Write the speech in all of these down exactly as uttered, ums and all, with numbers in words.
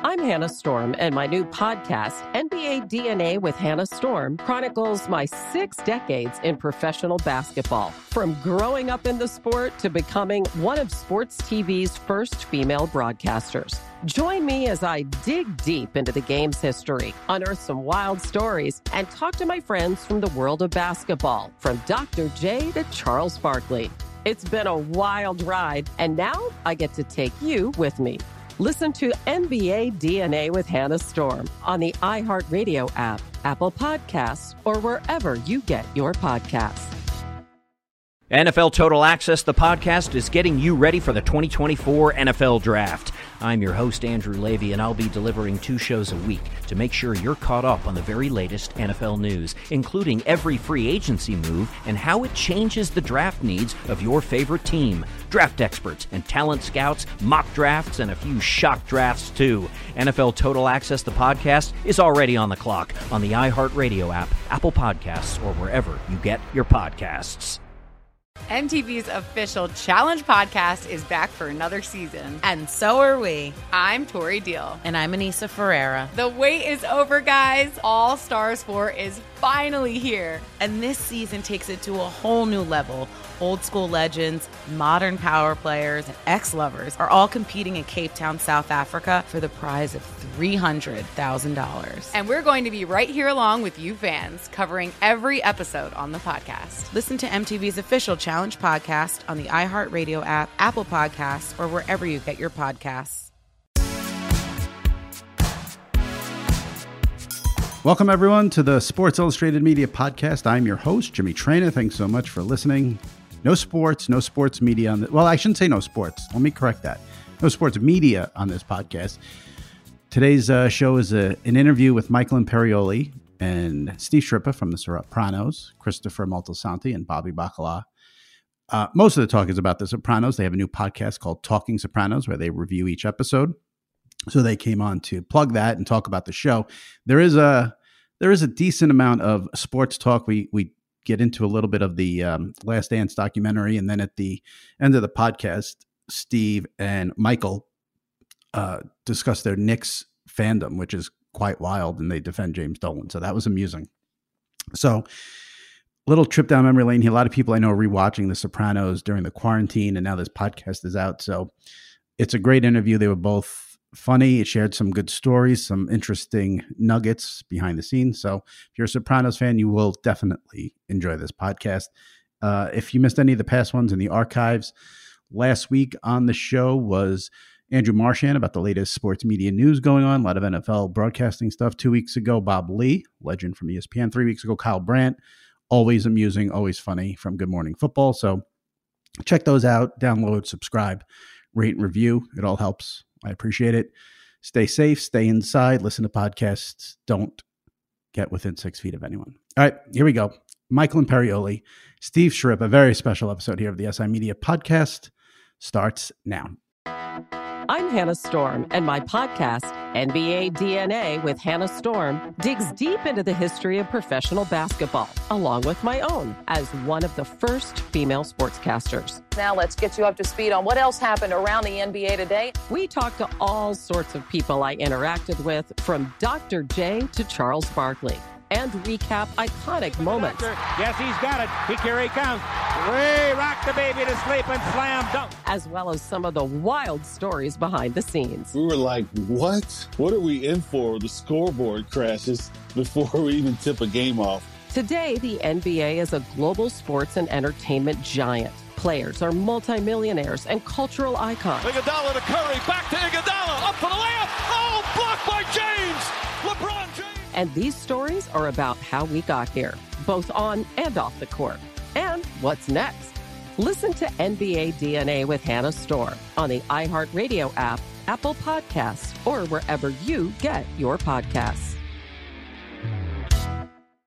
I'm Hannah Storm, and my new podcast, N B A D N A with Hannah Storm, chronicles my six decades in professional basketball. From growing up in the sport to becoming one of sports T V's first female broadcasters. Join me as I dig deep into the game's history, unearth some wild stories, and talk to my friends from the world of basketball, from Doctor J to Charles Barkley. It's been a wild ride, and now I get to take you with me. Listen to N B A D N A with Hannah Storm on the iHeartRadio app, Apple Podcasts, or wherever you get your podcasts. N F L Total Access, the podcast, is getting you ready for the twenty twenty-four N F L Draft. I'm your host, Andrew Levy, and I'll be delivering two shows a week to make sure you're caught up on the very latest N F L news, including every free agency move and how it changes the draft needs of your favorite team. Draft experts and talent scouts, mock drafts, and a few shock drafts, too. N F L Total Access, the podcast, is already on the clock on the iHeartRadio app, Apple Podcasts, or wherever you get your podcasts. M T V's official Challenge podcast is back for another season. And so are we. I'm Tori Deal. And I'm Anissa Ferreira. The wait is over, guys. All Stars four is finally here. And this season takes it to a whole new level. Old school legends, modern power players, and ex-lovers are all competing in Cape Town, South Africa for the prize of three hundred thousand dollars. And we're going to be right here along with you fans, covering every episode on the podcast. Listen to M T V's official Challenge podcast on the iHeartRadio app, Apple Podcasts, or wherever you get your podcasts. Welcome, everyone, to the Sports Illustrated Media Podcast. I'm your host, Jimmy Traina. Thanks so much for listening. No sports, no sports media on the, well, I shouldn't say no sports. Let me correct that. No sports media on this podcast. Today's uh, show is a, an interview with Michael Imperioli and Steve Sciarippa from The Sopranos, Christopher Moltisanti, and Bobby Bacala. Uh, most of the talk is about The Sopranos. They have a new podcast called Talking Sopranos where they review each episode. So they came on to plug that and talk about the show. There is a there is a decent amount of sports talk. We we get into a little bit of the um, Last Dance documentary, and then at the end of the podcast, Steve and Michael uh, discuss their Knicks fandom, which is quite wild, and they defend James Dolan. So that was amusing. So little trip down memory lane here. A lot of people I know are rewatching The Sopranos during the quarantine, and now this podcast is out. So it's a great interview. They were both funny. It shared some good stories, some interesting nuggets behind the scenes. So if you're a Sopranos fan, you will definitely enjoy this podcast. Uh, if you missed any of the past ones in the archives, last week on the show was Andrew Marchand about the latest sports media news going on, a lot of N F L broadcasting stuff. Two weeks ago, Bob Lee, legend from E S P N. Three weeks ago, Kyle Brandt, always amusing, always funny from Good Morning Football. So check those out, download, subscribe, rate, and review. It all helps. I appreciate it. Stay safe, stay inside, listen to podcasts. Don't get within six feet of anyone. All right, here we go. Michael Imperioli, Steve Sciarippa, a very special episode here of the S I Media Podcast starts now. I'm Hannah Storm, and my podcast, N B A D N A with Hannah Storm, digs deep into the history of professional basketball, along with my own, as one of the first female sportscasters. Now let's get you up to speed on what else happened around the N B A today. We talk to all sorts of people I interacted with, from Doctor J to Charles Barkley, and recap iconic moments. Yes, he's got it. He, here he comes. Way rock the baby to sleep and slam dunk. As well as some of the wild stories behind the scenes. We were like, what? What are we in for? The scoreboard crashes before we even tip a game off. Today, the N B A is a global sports and entertainment giant. Players are multimillionaires and cultural icons. Iguodala to Curry, back to Iguodala, up for the layup. Oh, blocked by James. LeBron James. And these stories are about how we got here, both on and off the court. And what's next? Listen to N B A D N A with Hannah Storm on the iHeartRadio app, Apple Podcasts, or wherever you get your podcasts.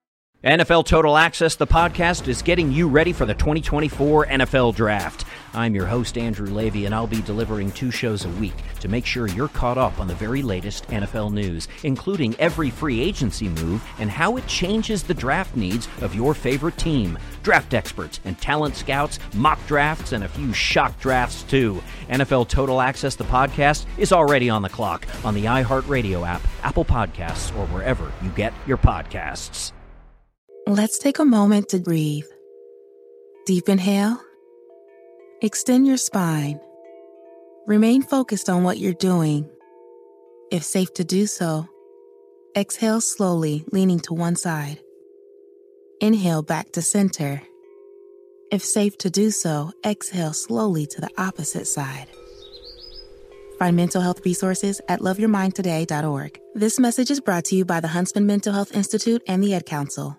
N F L Total Access, the podcast, is getting you ready for the twenty twenty-four N F L Draft. I'm your host, Andrew Levy, and I'll be delivering two shows a week to make sure you're caught up on the very latest N F L news, including every free agency move and how it changes the draft needs of your favorite team. Draft experts and talent scouts, mock drafts, and a few shock drafts, too. N F L Total Access, the podcast, is already on the clock on the iHeartRadio app, Apple Podcasts, or wherever you get your podcasts. Let's take a moment to breathe. Deep inhale. Extend your spine. Remain focused on what you're doing. If safe to do so, exhale slowly, leaning to one side. Inhale back to center. If safe to do so, exhale slowly to the opposite side. Find mental health resources at love your mind today dot org. This message is brought to you by the Huntsman Mental Health Institute and the Ad Council.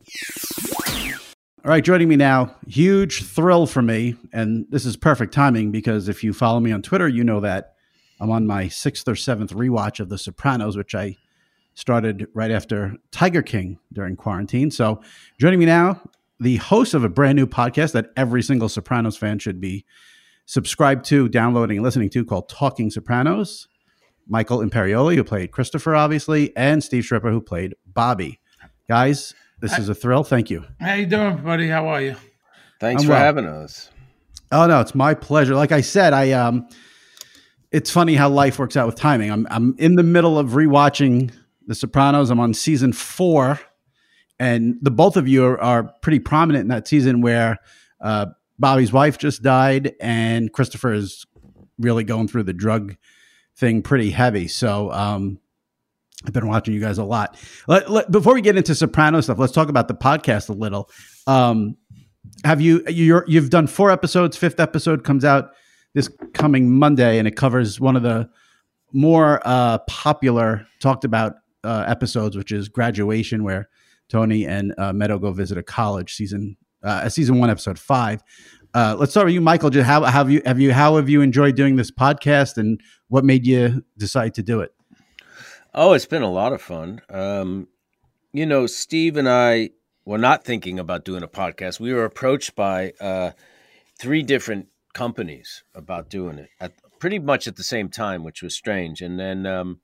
All right, joining me now, huge thrill for me, and this is perfect timing because if you follow me on Twitter, you know that I'm on my sixth or seventh rewatch of The Sopranos, which I started right after Tiger King during quarantine. So joining me now, the host of a brand new podcast that every single Sopranos fan should be subscribed to, downloading and listening to, called Talking Sopranos, Michael Imperioli, who played Christopher, obviously, and Steve Stripper, who played Bobby. Guys, this is a thrill. Thank you. How you doing, buddy? How are you? Thanks I'm for well. having us. Oh, no, it's my pleasure. Like I said, I um, it's funny how life works out with timing. I'm I'm in the middle of rewatching The Sopranos. I'm on season four, and the both of you are, are pretty prominent in that season where uh, Bobby's wife just died, and Christopher is really going through the drug thing pretty heavy. So um, I've been watching you guys a lot. Let, let, before we get into Soprano stuff, let's talk about the podcast a little. Um, have you you're, you've done four episodes? Fifth episode comes out this coming Monday, and it covers one of the more uh, popular, talked about uh, episodes, which is Graduation, where Tony and uh, Meadow go visit a college. Season uh, season one, episode five. Uh, let's start with you, Michael. Just how have you have you how have you enjoyed doing this podcast, and what made you decide to do it? Oh, it's been a lot of fun. Um, you know, Steve and I were not thinking about doing a podcast. We were approached by uh, three different companies about doing it at pretty much at the same time, which was strange. And then, um,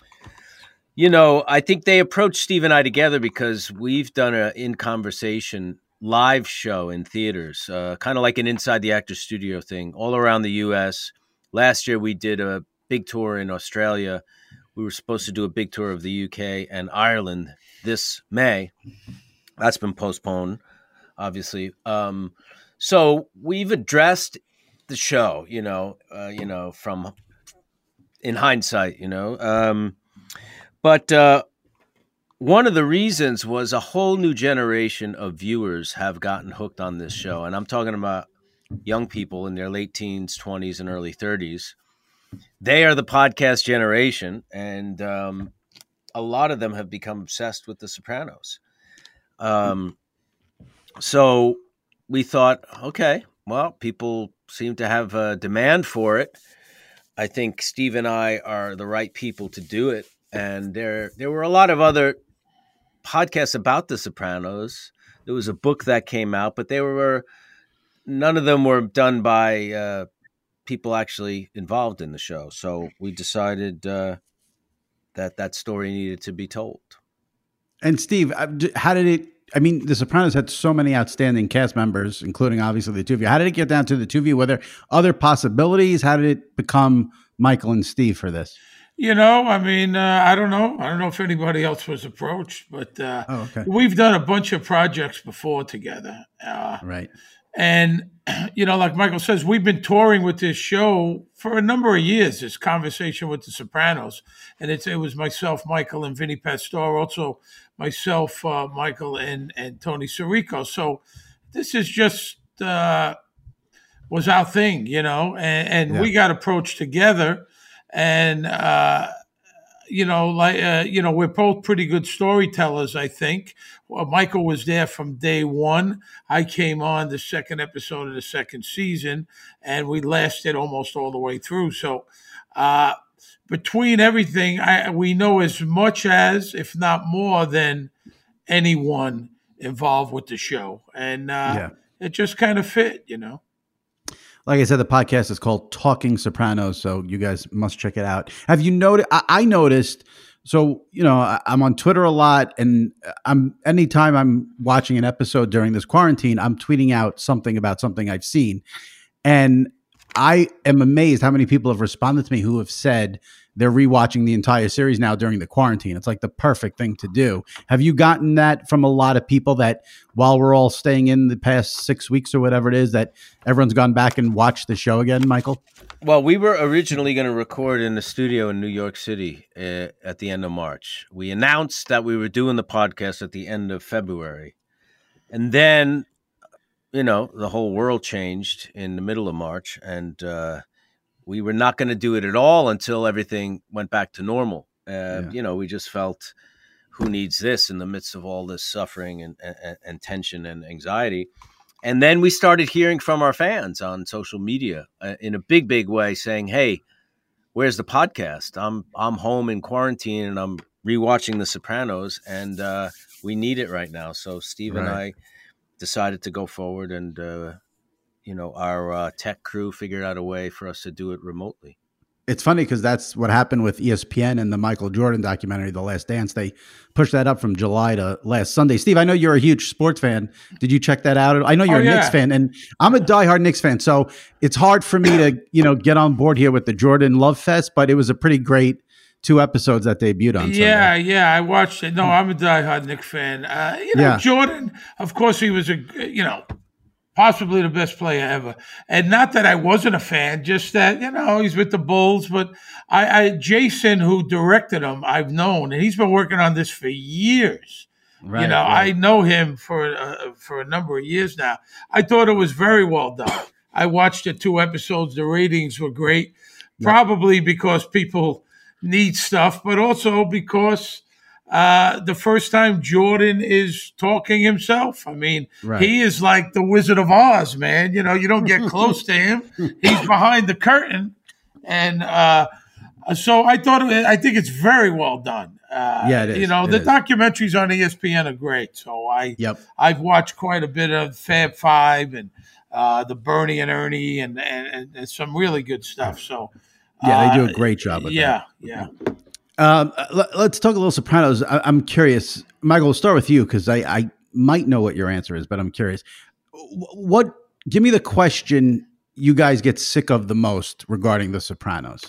you know, I think they approached Steve and I together because we've done a In Conversation live show in theaters, uh, kind of like an Inside the Actors Studio thing all around the U S. Last year, we did a big tour in Australia. We were supposed to do a big tour of the U K and Ireland this May. That's been postponed, obviously. Um, so we've addressed the show, you know, uh, you know, from in hindsight, you know. Um, but uh, one of the reasons was a whole new generation of viewers have gotten hooked on this show. And I'm talking about young people in their late teens, twenties, and early thirties. They are the podcast generation, and um, a lot of them have become obsessed with The Sopranos. Um, so we thought, okay, well, people seem to have a demand for it. I think Steve and I are the right people to do it. And there, there were a lot of other podcasts about The Sopranos. There was a book that came out, but they were none of them were done by uh, people actually involved in the show. So we decided uh, that that story needed to be told. And Steve, how did it, I mean, The Sopranos had so many outstanding cast members, including obviously the two of you. How did it get down to the two of you? Were there other possibilities? How did it become Michael and Steve for this? You know, I mean, uh, I don't know. I don't know if anybody else was approached, but uh, oh, okay. We've done a bunch of projects before together. Uh, right. And, you know, like Michael says, we've been touring with this show for a number of years, this Conversation with the Sopranos. And it's, it was myself, Michael, and Vinny Pastore, also myself, uh, Michael, and, and Tony Sirico. So this is just uh, was our thing, you know, and, and yeah. we got approached together. And, uh, you know, like, uh, you know, we're both pretty good storytellers, I think. Well, Michael was there from day one. I came on the second episode of the second season, and we lasted almost all the way through. So uh, between everything, I, we know as much as, if not more than anyone involved with the show, and uh, Yeah. it just kind of fit, you know. Like I said, the podcast is called Talking Sopranos, so you guys must check it out. Have you noticed? I, I noticed. So you know, I, I'm on Twitter a lot, and I'm anytime I'm watching an episode during this quarantine, I'm tweeting out something about something I've seen, and I am amazed how many people have responded to me who have said they're rewatching the entire series now during the quarantine. It's like the perfect thing to do. Have you gotten that from a lot of people that while we're all staying in the past six weeks or whatever it is, that everyone's gone back and watched the show again, Michael? Well, we were originally going to record in the studio in New York City uh, at the end of March. We announced that we were doing the podcast at the end of February. And then, you know, the whole world changed in the middle of March, and uh, we were not going to do it at all until everything went back to normal. Uh, yeah. You know, we just felt, who needs this in the midst of all this suffering and, and, and tension and anxiety? And then we started hearing from our fans on social media uh, in a big, big way saying, hey, where's the podcast? I'm I'm home in quarantine and I'm rewatching The Sopranos, and uh, we need it right now. So Steve right. and I decided to go forward, and uh, you know, our uh, tech crew figured out a way for us to do it remotely. It's funny because that's what happened with E S P N and the Michael Jordan documentary, The Last Dance. They pushed that up from July to last Sunday. Steve, I know you're a huge sports fan. Did you check that out? I know you're oh, a yeah. Knicks fan, and I'm a diehard Knicks fan. So it's hard for me to, you know, get on board here with the Jordan Love Fest, but it was a pretty great two episodes that debuted on Yeah, Sunday. yeah, I watched it. No, I'm a diehard Knicks fan. Uh, you know, yeah. Jordan, of course, he was a, you know, possibly the best player ever. And not that I wasn't a fan, just that, you know, he's with the Bulls. But I, I Jason, who directed him, I've known, and he's been working on this for years. Right, you know, right. I know him for, uh, for a number of years now. I thought it was very well done. I watched the two episodes. The ratings were great, yeah. probably because people need stuff, but also because Uh, the first time Jordan is talking himself. I mean, right. he is like the Wizard of Oz, man. You know, you don't get close to him. He's behind the curtain. And uh, so I thought, it, I think it's very well done. Uh, yeah, it is. You know, it the is. documentaries on E S P N are great. So I, yep. I've watched quite a bit of Fab Five and uh, the Bernie and Ernie and, and, and some really good stuff. So yeah, they do uh, a great job with yeah, that. Yeah, yeah. Um, let, let's talk a little Sopranos. I, I'm curious, Michael. We'll start with you because I, I might know what your answer is, but I'm curious. What? Give me the question you guys get sick of the most regarding The Sopranos.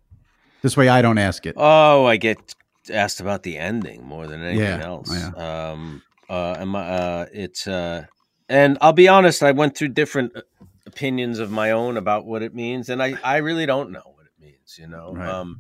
This way, I don't ask it. Oh, I get asked about the ending more than anything yeah. else. Oh, yeah. Um, uh, and my, uh, it's uh, and I'll be honest. I went through different opinions of my own about what it means, and I, I really don't know what it means. You know. Right. Um,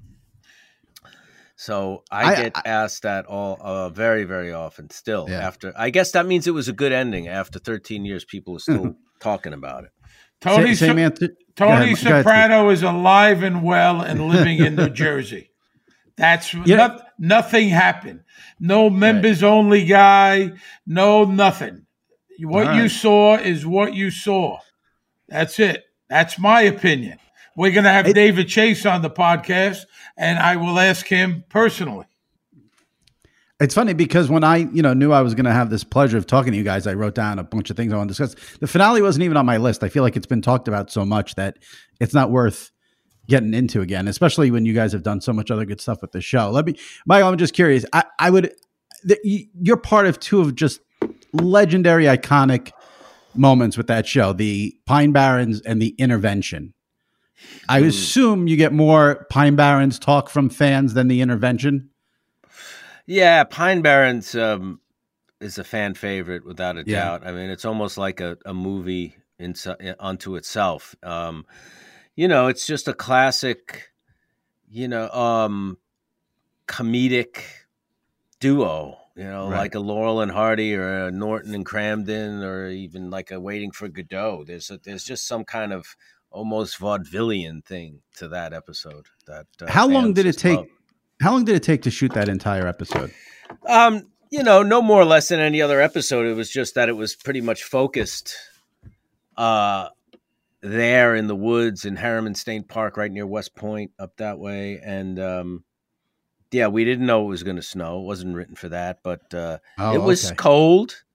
So I, I get I, asked that all uh, very, very often still yeah. after. I guess that means it was a good ending. After thirteen years, people are still talking about it. Tony, same, same so- Tony ahead, Soprano is alive and well and living in New Jersey. That's yeah. no, nothing happened. No members right. only guy. No nothing. What right. you saw is what you saw. That's it. That's my opinion. We're going to have it, David Chase on the podcast, and I will ask him personally. It's funny because when I, you know, knew I was going to have this pleasure of talking to you guys, I wrote down a bunch of things I want to discuss. The finale wasn't even on my list. I feel like it's been talked about so much that it's not worth getting into again, especially when you guys have done so much other good stuff with the show. Let me, Michael, I'm just curious. I, I would, the, you're part of two of just legendary, iconic moments with that show, the Pine Barrens and the Intervention. I assume you get more Pine Barrens talk from fans than the Intervention. Yeah, Pine Barrens um, is a fan favorite without a yeah. doubt. I mean, it's almost like a, a movie in, unto itself. Um, you know, it's just a classic, you know, um, comedic duo. You know, right. like a Laurel and Hardy or a Norton and Cramden, or even like a Waiting for Godot. There's a, there's just some kind of almost vaudevillian thing to that episode. That uh, how long did it take? Love. How long did it take to shoot that entire episode? Um, you know, no more or less than any other episode. It was just that it was pretty much focused uh, there in the woods in Harriman State Park, right near West Point, up that way. And um, yeah, we didn't know it was going to snow. It wasn't written for that, but uh, oh, it was okay. cold.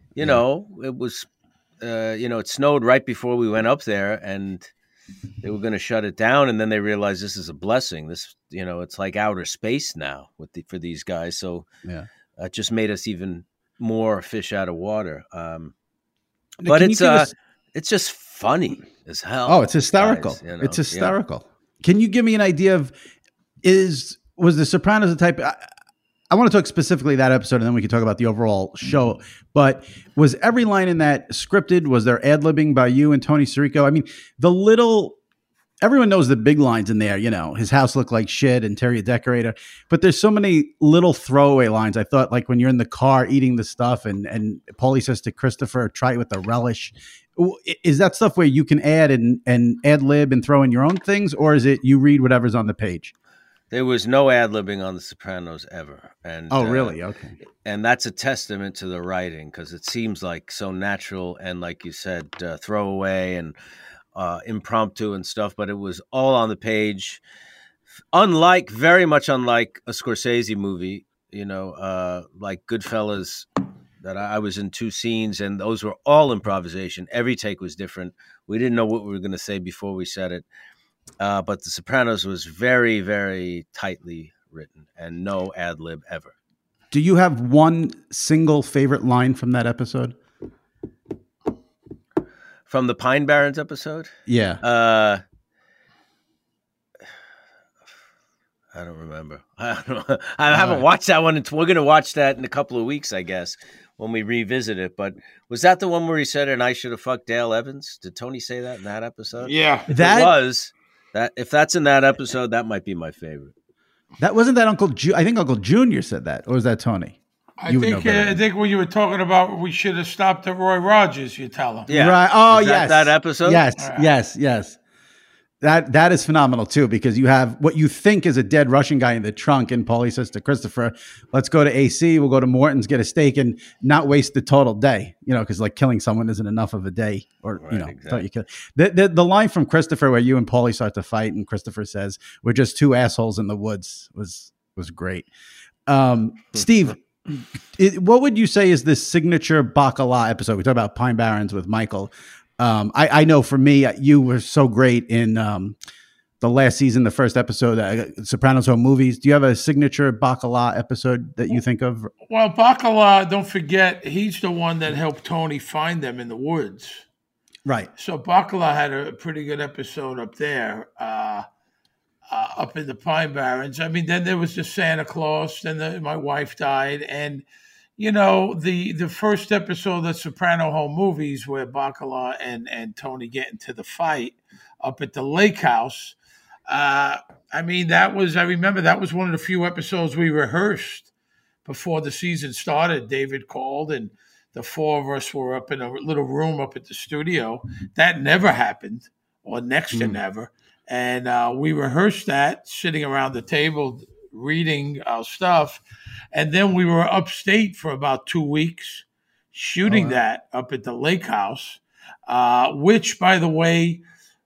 you yeah. know, it was, uh, you know, it snowed right before we went up there, and they were going to shut it down, and then they realized this is a blessing. This, you know, it's like outer space now with the, for these guys. So yeah, it uh, just made us even more fish out of water. Um, but Can it's uh, us- it's just funny as hell. Oh, it's hysterical. Guys, you know? It's hysterical. Yeah. Can you give me an idea of is was The Sopranos the type? I, I want to talk specifically that episode, and then we can talk about the overall show. But was every line in that scripted? Was there ad-libbing by you and Tony Sirico? I mean, the little everyone knows the big lines in there. You know, his house looked like shit and Terry a decorator. But there's so many little throwaway lines. I thought, like when you're in the car eating the stuff, and and Paulie says to Christopher, "Try it with a relish." Is that stuff where you can add and and ad-lib and throw in your own things, or is it you read whatever's on the page? There was no ad-libbing on The Sopranos ever. And oh, really? Uh, okay. And that's a testament to the writing, because it seems like so natural and, like you said, uh, throwaway and uh, impromptu and stuff, but it was all on the page. Unlike, very much unlike a Scorsese movie, you know, uh, like Goodfellas, that I, I was in two scenes, and those were all improvisation. Every take was different. We didn't know what we were going to say before we said it. Uh, but The Sopranos was very, very tightly written and no ad lib ever. Do you have one single favorite line from that episode? From the Pine Barrens episode? Yeah. Uh, I don't remember. I, don't know. I haven't right. watched that one. We're going to watch that in a couple of weeks, I guess, when we revisit it. But was that the one where he said, "And I should have fucked Dale Evans"? Did Tony say that in that episode? Yeah. If that it was. That if that's in that episode, that might be my favorite. That wasn't that Uncle Ju- I think Uncle Junior said that, or was that Tony? I you think uh, I think when you were talking about we should have stopped at Roy Rogers, you tell him. Yeah. Right. Oh, is yes. That, that episode? Yes. Right. Yes. Yes. That that is phenomenal too, because you have what you think is a dead Russian guy in the trunk, and Paulie says to Christopher, "Let's go to A C. We'll go to Morton's, get a steak, and not waste the total day." You know, because like killing someone isn't enough of a day, or right, you know, exactly. thought you could. The, the the line from Christopher where you and Paulie start to fight, and Christopher says, "We're just two assholes in the woods," was was great. Um, Steve, it, what would you say is the signature Bacala episode? We talked about Pine Barrens with Michael. Um, I, I know for me, you were so great in um, the last season, the first episode, uh, Sopranos Home Movies. Do you have a signature Bacala episode that you think of? Well, Bacala, don't forget, he's the one that helped Tony find them in the woods. Right. So Bacala had a pretty good episode up there, uh, uh, up in the Pine Barrens. I mean, then there was the Santa Claus, then the, my wife died, and you know, the, the first episode of the Soprano Home Movies where Bacala and, and Tony get into the fight up at the lake house. Uh, I mean, that was, I remember that was one of the few episodes we rehearsed before the season started. David called and the four of us were up in a little room up at the studio. That never happened, or next mm. to never. And uh, we rehearsed that sitting around the table reading our stuff. And then we were upstate for about two weeks shooting oh, wow. that up at the lake house, uh, which, by the way,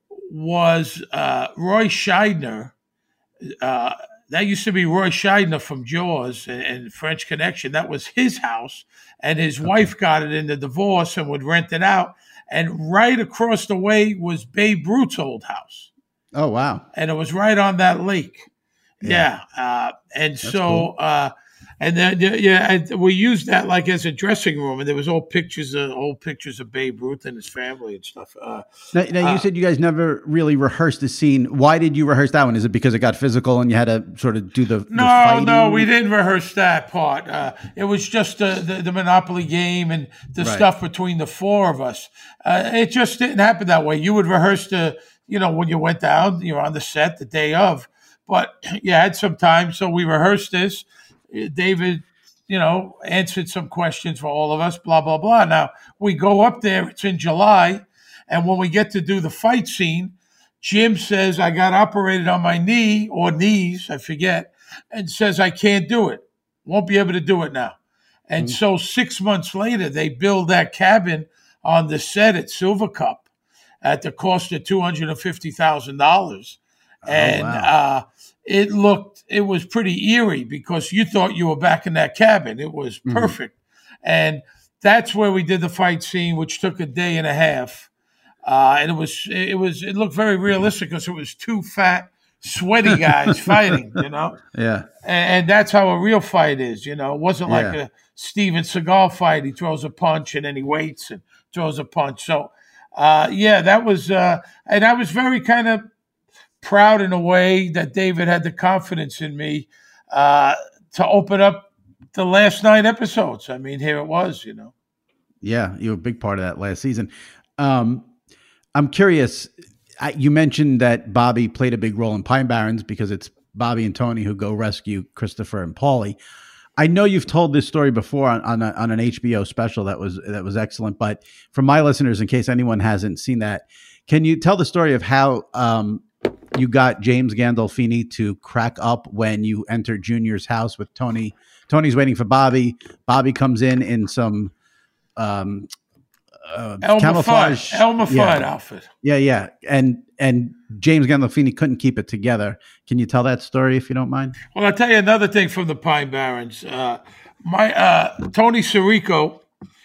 was uh, Roy Scheidner. Uh, that used to be Roy Scheidner from Jaws and, and French Connection. That was his house, and his okay. wife got it in the divorce and would rent it out. And right across the way was Babe Ruth's old house. Oh, wow. And it was right on that lake. Yeah. yeah. Uh, and That's so, cool. uh, and then, yeah, and we used that like as a dressing room, and there was old pictures of old pictures of Babe Ruth and his family and stuff. Uh, now, now you uh, said you guys never really rehearsed the scene. Why did you rehearse that one? Is it because it got physical and you had to sort of do the, the no, fighting? no, we didn't rehearse that part. Uh, it was just uh, the, the Monopoly game and the right. stuff between the four of us. Uh, it just didn't happen that way. You would rehearse the, you know, when you went down, you were on the set the day of. But you had some time, so we rehearsed this. David, you know, answered some questions for all of us, blah, blah, blah. Now, we go up there, it's in July, and when we get to do the fight scene, Jim says, I got operated on my knee, or knees, I forget, and says I can't do it. Won't be able to do it now. And mm-hmm. so six months later, they build that cabin on the set at Silver Cup at the cost of two hundred fifty thousand dollars. And oh, wow. uh, it looked, it was pretty eerie because you thought you were back in that cabin. It was perfect. Mm-hmm. And that's where we did the fight scene, which took a day and a half. Uh, and it was, it was, it looked very realistic because it was two fat, sweaty guys fighting, you know? Yeah. And, and that's how a real fight is, you know? It wasn't like Yeah. a Steven Seagal fight. He throws a punch and then he waits and throws a punch. So, uh, yeah, that was, uh, and I was very kind of proud in a way that David had the confidence in me uh, to open up the last nine episodes. I mean, here it was, you know? Yeah, you were a big part of that last season. Um, I'm curious. I, you mentioned that Bobby played a big role in Pine Barrens because it's Bobby and Tony who go rescue Christopher and Paulie. I know you've told this story before on on, a, on an H B O special that was that was excellent. But for my listeners, in case anyone hasn't seen that, can you tell the story of how um, you got James Gandolfini to crack up when you entered Junior's house with Tony? Tony's waiting for Bobby. Bobby comes in in some um, uh, Elmer camouflage Fudd, Elmer yeah. Fudd outfit. Yeah, yeah, and and James Gandolfini couldn't keep it together. Can you tell that story if you don't mind? Well, I'll tell you another thing from the Pine Barrens. Uh, my uh, Tony Sirico,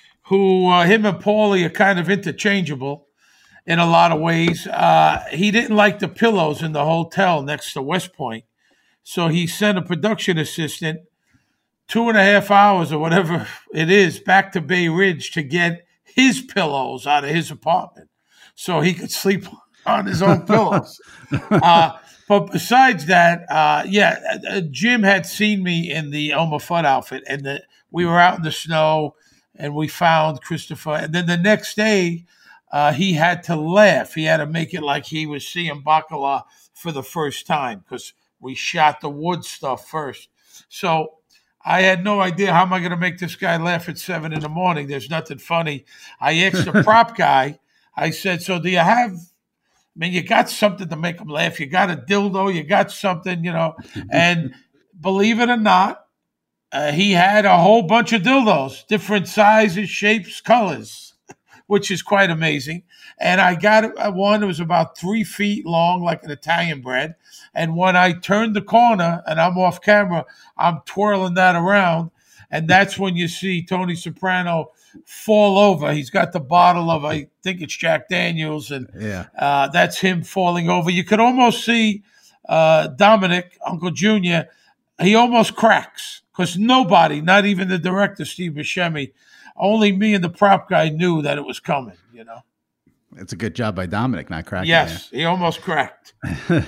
who uh, him and Paulie are kind of interchangeable in a lot of ways. Uh, he didn't like the pillows in the hotel next to West Point, so he sent a production assistant two and a half hours or whatever it is back to Bay Ridge to get his pillows out of his apartment so he could sleep on his own pillows. Uh, but besides that, uh, yeah, uh, Jim had seen me in the Elmer Fudd outfit, and the, we were out in the snow, and we found Christopher. And then the next day, uh, he had to laugh. He had to make it like he was seeing Bacala for the first time because we shot the wood stuff first. So I had no idea how am I going to make this guy laugh at seven in the morning. There's nothing funny. I asked the prop guy, I said, so do you have, I mean, you got something to make him laugh. You got a dildo, you got something, you know. And believe it or not, uh, he had a whole bunch of dildos, different sizes, shapes, colors, which is quite amazing. And I got one that was about three feet long, like an Italian bread. And when I turned the corner and I'm off camera, I'm twirling that around. And that's when you see Tony Soprano fall over. He's got the bottle of, I think it's Jack Daniels. And Yeah. uh, that's him falling over. You could almost see uh, Dominic, Uncle Junior, he almost cracks because nobody, not even the director, Steve Buscemi, only me and the prop guy knew that it was coming, you know. It's a good job by Dominic not cracking. Yes, he almost cracked. I,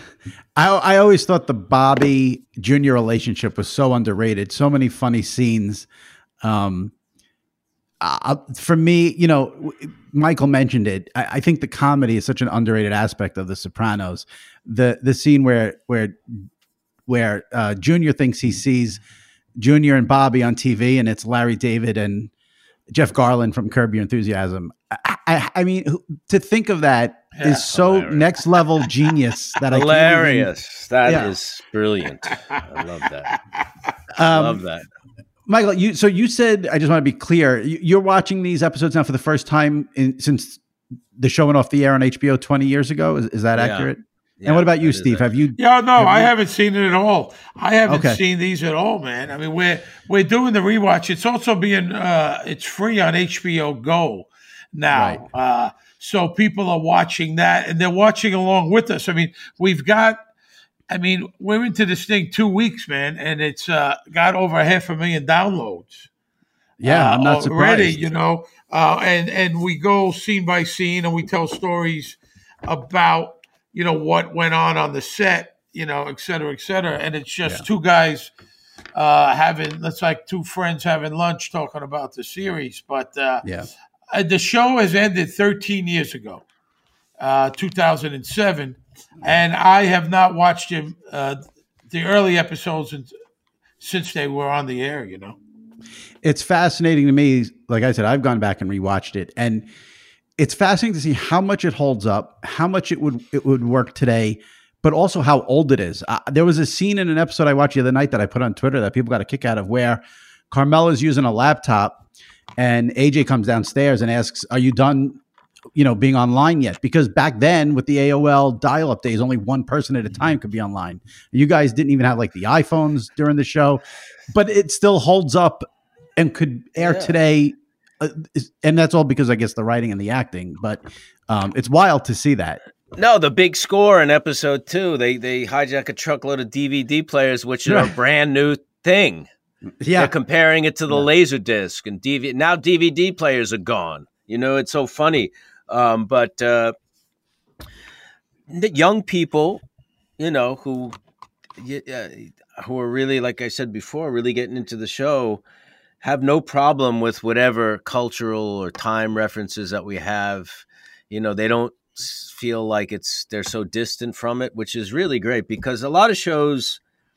I always thought the Bobby Junior relationship was so underrated. So many funny scenes. Um, uh, for me, you know, Michael mentioned it. I, I think the comedy is such an underrated aspect of The Sopranos. The the scene where where where uh, Junior thinks he sees Junior and Bobby on T V, and it's Larry David and Jeff Garland from Curb Your Enthusiasm. I, I, I mean, to think of that Yeah, is so hilarious. next level genius that I can't even- Hilarious. That Yeah. is brilliant. I love that. Um, love that. Michael, you so you said, I just want to be clear, you, you're watching these episodes now for the first time in, since the show went off the air on H B O twenty years ago. Is, is that Yeah. accurate? Yeah, and what about you, that is Steve? Have you? Yeah, no, have I you- haven't seen it at all. I haven't Okay. seen these at all, man. I mean, we're we're doing the rewatch. It's also being uh, it's free on H B O Go now, Right. uh, so people are watching that and they're watching along with us. I mean, we've got. I mean, we're into this thing two weeks, man, and it's uh, got over half a million downloads. Yeah, uh, I'm not already, surprised. you know, uh, and and we go scene by scene and we tell stories about you know what went on on the set, you know, et cetera, et cetera, and it's just Yeah. two guys uh, having, that's like two friends having lunch talking about the series. But uh, Yeah. uh, the show has ended thirteen years ago, uh, two thousand seven, and I have not watched him uh, the early episodes in, since they were on the air. You know. It's fascinating to me. Like I said, I've gone back and rewatched it, and it's fascinating to see how much it holds up, how much it would it would work today, but also how old it is. Uh, there was a scene in an episode I watched the other night that I put on Twitter that people got a kick out of, where Carmela's using a laptop, and A J comes downstairs and asks, "Are you done, you know, being online yet?" Because back then, with the A O L dial-up days, only one person at a time could be online. You guys didn't even have like the iPhones during the show, but it still holds up and could air Yeah. today uh, and that's all because I guess the writing and the acting. But um, it's wild to see that. No, the big score in episode two, they they hijack a truckload of D V D players, which are a brand new thing. Yeah, they're comparing it to the yeah. laser disc, and D V D. Now D V D players are gone. You know, it's so funny. Um, but uh, the young people, you know, who uh, who are really, like I said before, really getting into the show, have no problem with whatever cultural or time references that we have. You know, they don't feel like it's they're so distant from it, which is really great, because a lot of shows,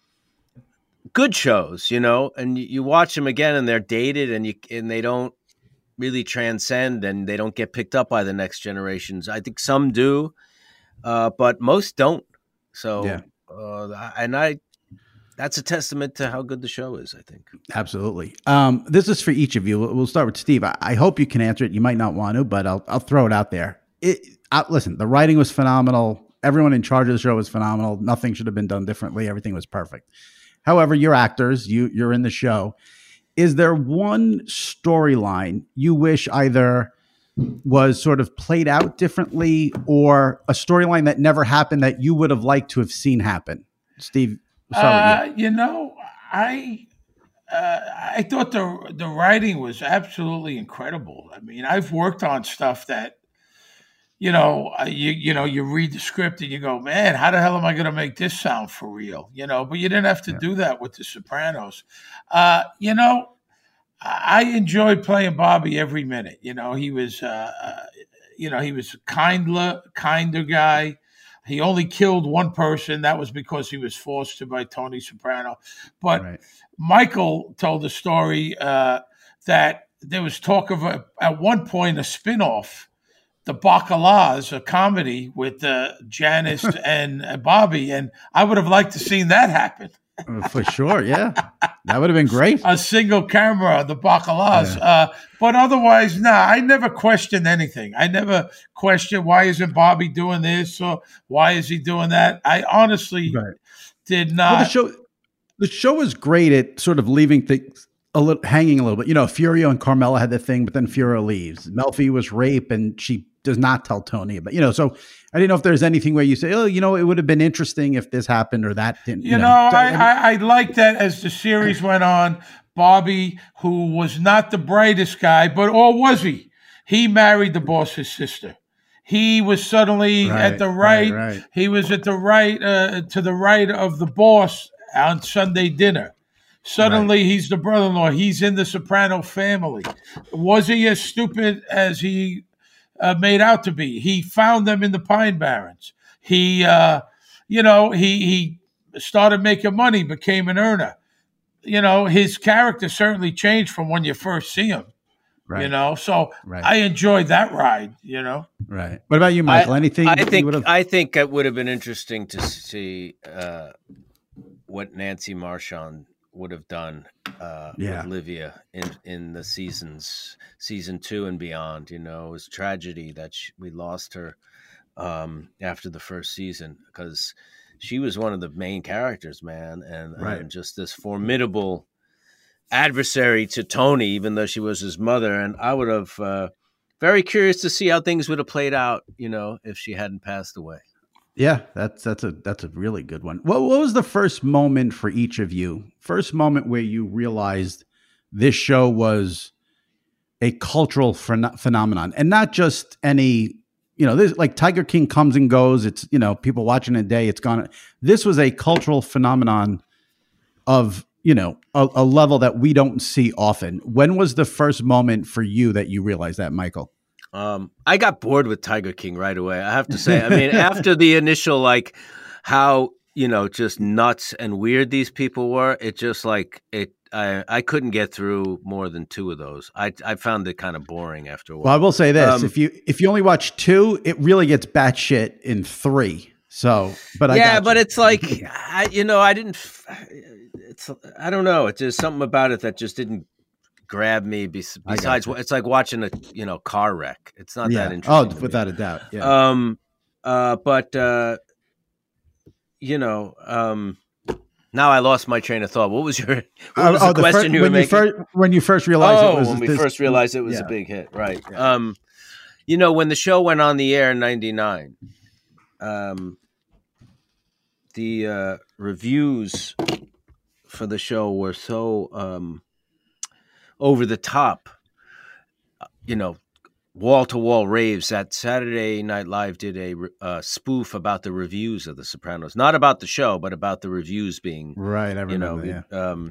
good shows, you know, and you, you watch them again and they're dated and you and they don't really transcend and they don't get picked up by the next generations. I think some do, uh, but most don't. So, yeah. uh, and I, that's a testament to how good the show is, I think. Absolutely. Um, this is for each of you. We'll start with Steve. I, I hope you can answer it. You might not want to, but I'll I'll throw it out there. It, I, listen, the writing was phenomenal. Everyone in charge of the show was phenomenal. Nothing should have been done differently. Everything was perfect. However, you're actors. You you're in the show. Is there one storyline you wish either was sort of played out differently, or a storyline that never happened that you would have liked to have seen happen? Steve, uh, you. you know, I uh, I thought the the writing was absolutely incredible. I mean, I've worked on stuff that, you know, you you know, you read the script and you go, man, how the hell am I going to make this sound for real? You know, but you didn't have to yeah. do that with The Sopranos. Uh, you know, I enjoyed playing Bobby every minute. You know, he was, uh, uh, you know, he was a kinder, kinder guy. He only killed one person. That was because he was forced to by Tony Soprano. But right. Michael told the story uh, that there was talk of, a, at one point, a spinoff, The Bacalaos, a comedy with uh, Janice and uh, Bobby. And I would have liked to seen that happen. For sure, yeah. That would have been great. A single camera, The Bacalaos. Yeah. Uh, but otherwise, no, nah, I never questioned anything. I never questioned, why isn't Bobby doing this, or why is he doing that? I honestly right. did not. Well, the show, the show was great at sort of leaving things a little hanging a little bit. You know, Furio and Carmela had the thing, but then Furio leaves. Melfi was raped, and she does not tell Tony about, you know, so I didn't know if there's anything where you say, oh, you know, it would have been interesting if this happened or that didn't. You, you know, know I, I, I liked that as the series went on. Bobby, who was not the brightest guy, but or was he? He married the boss's sister. He was suddenly right, at the right, right, right. He was at the right, uh, to the right of the boss on Sunday dinner. Suddenly right. he's the brother-in-law. He's in the Soprano family. Was he as stupid as he Uh, made out to be? He found them in the Pine Barrens. He, uh, you know, he he started making money, became an earner. You know, his character certainly changed from when you first see him. Right. You know, so right. I enjoyed that ride. You know, right. What about you, Michael? I, Anything? I think I think it would have been interesting to see uh, what Nancy Marchand would have done uh, yeah. with Livia in, in the seasons, season two and beyond. You know, it was tragedy that she, we lost her um, after the first season, because she was one of the main characters, man. And, right. and just this formidable adversary to Tony, even though she was his mother. And I would have uh, very curious to see how things would have played out, you know, if she hadn't passed away. Yeah, that's that's a that's a really good one. What what was the first moment for each of you? First moment where you realized this show was a cultural phen- phenomenon, and not just any, you know, this like Tiger King comes and goes. It's, you know, people watching a day, it's gone. This was a cultural phenomenon of, you know, a, a level that we don't see often. When was the first moment for you that you realized that, Michael? Um, I got bored with Tiger King right away, I have to say. I mean, after the initial, like, how, you know, just nuts and weird these people were, it just like it. I I couldn't get through more than two of those. I I found it kind of boring after a while. Well, I will say this: um, if you if you only watch two, it really gets batshit in three. So, but I yeah, got but you. it's like, I, you know, I didn't. It's I don't know. It's just something about it that just didn't grab me. Besides, it's like watching a you know car wreck. It's not yeah. that interesting. Oh, without a doubt. Yeah. Um. Uh. But uh. You know. Um. Now I lost my train of thought. What was your what Uh, was oh, the the question fir- you were when making? You fir- when you first realized oh, it was when we this- first realized it was yeah. a big hit, right? Yeah. Um, you know, when the show went on the air in ninety-nine, um, the uh, reviews for the show were so um, over the top. You know, wall to wall raves. That Saturday Night Live did a uh, spoof about the reviews of The Sopranos, not about the show, but about the reviews being right. I remember. You know, yeah. um,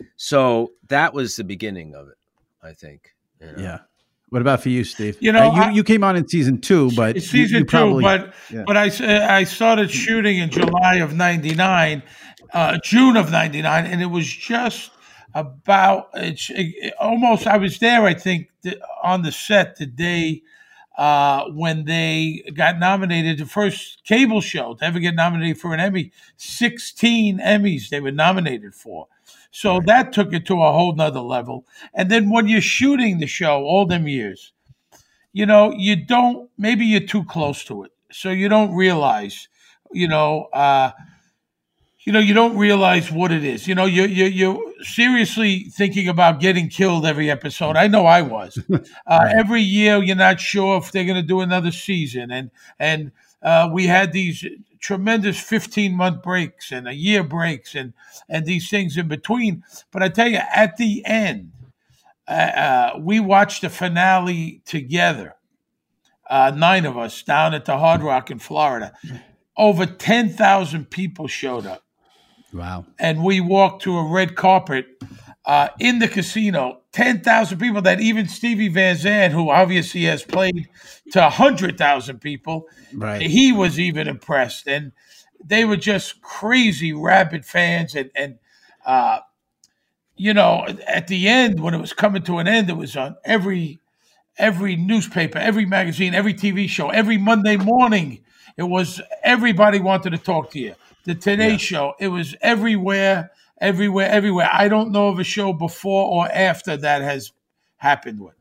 so that was the beginning of it, I think. You know? Yeah. What about for you, Steve? You know, Uh, you, I- you came on in season two, but It's you- season you probably, two, but yeah. but I I started shooting in July of ninety-nine, uh, June of ninety-nine, and it was just about it's it, almost. I was there, I think, th- on the set the day uh, when they got nominated, the first cable show to ever get nominated for an Emmy. sixteen Emmys they were nominated for. So right. that took it to a whole nother level. And then when you're shooting the show all them years, you know, you don't, maybe you're too close to it. So you don't realize, you know, uh, you know, you don't realize what it is. You know, you you you're seriously thinking about getting killed every episode. I know I was. Uh, right. Every year, you're not sure if they're going to do another season, and and uh, we had these tremendous fifteen month breaks and a year breaks and and these things in between. But I tell you, at the end, uh, uh, we watched the finale together. Uh, nine of us down at the Hard Rock in Florida. Over ten thousand people showed up. Wow. And we walked to a red carpet uh, in the casino. ten thousand people that even Stevie Van Zandt, who obviously has played to one hundred thousand people, right. he was even impressed. And they were just crazy, rabid fans. And, and uh, you know, at the end, when it was coming to an end, it was on every every newspaper, every magazine, every T V show, every Monday morning. It was everybody wanted to talk to you. The Today yeah. Show, it was everywhere, everywhere, everywhere. I don't know of a show before or after that has happened with.